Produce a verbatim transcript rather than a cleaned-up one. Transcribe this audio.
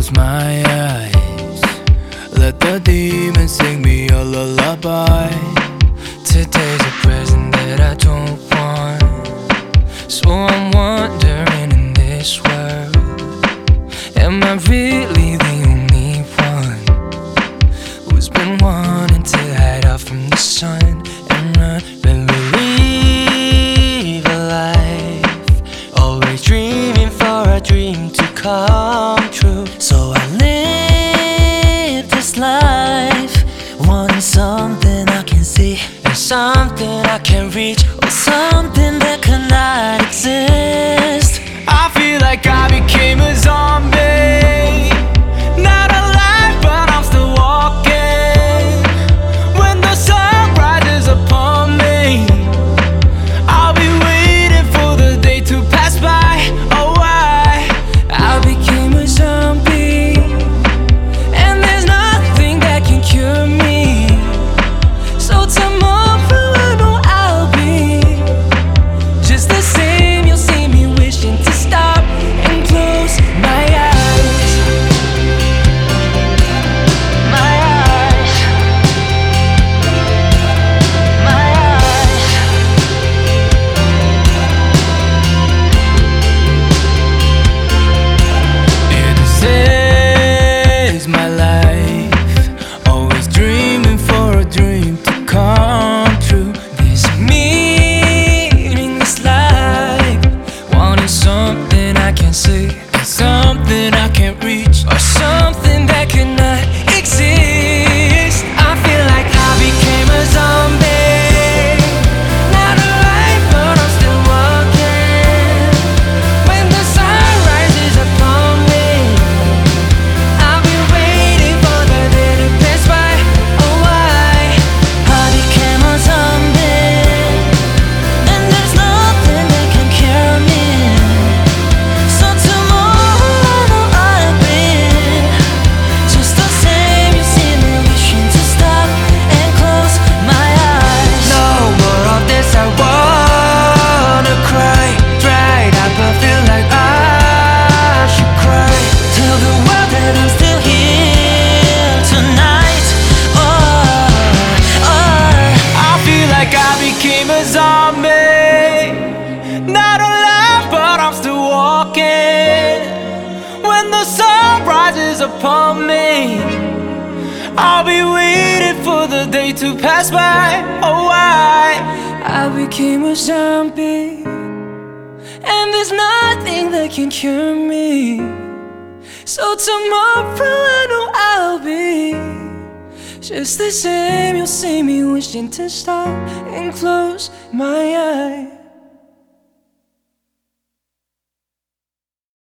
close my eyes, let the demons sing me a lullaby. Today's a present that I don't want, so I'm wondering in this world, am I really the only one who's been wanting to hide out from the sun and run and live a life, always dreaming for a dream to come true? So I live this life, wanting something I can see and something I can reach, or something that cannot exist. I feel like I became a zombie, not alive but I'm still walking. When the sun rises upon me, I'll be waiting for the day to pass by. Oh, I, I became a zombie, and there's nothing that can cure me. So tomorrow I know I'll be just the same. You'll see me wishing to stop and close my eyes. My eyes. My eyes. Yeah, this is my life, always dreaming for a dream to come true. This meaningless life, wanting something I can see and something I can't reach, or something that cannot exist. I feel like I became a zombie, not alive but I'm still walking. When the sun rises upon me, I'll be waiting for the day to pass by. Oh, I, I became a zombie, and there's nothing that can cure me. So tomorrow I know I'll be just the same. You see me wishing to stop and close my eyes. No more of this, I wanna cry. Dried up, I feel like I should cry. Tell the world that I'm still here tonight. Oh, oh. I feel like I became a zombie, not alive but I'm still walking. When the sun rises upon me, I'll be waiting for the day to pass by. Oh, I, I became a zombie, and there's nothing that can cure me. So tomorrow I know I'll be just the same. You'll see me wishing to stop and close my eyes.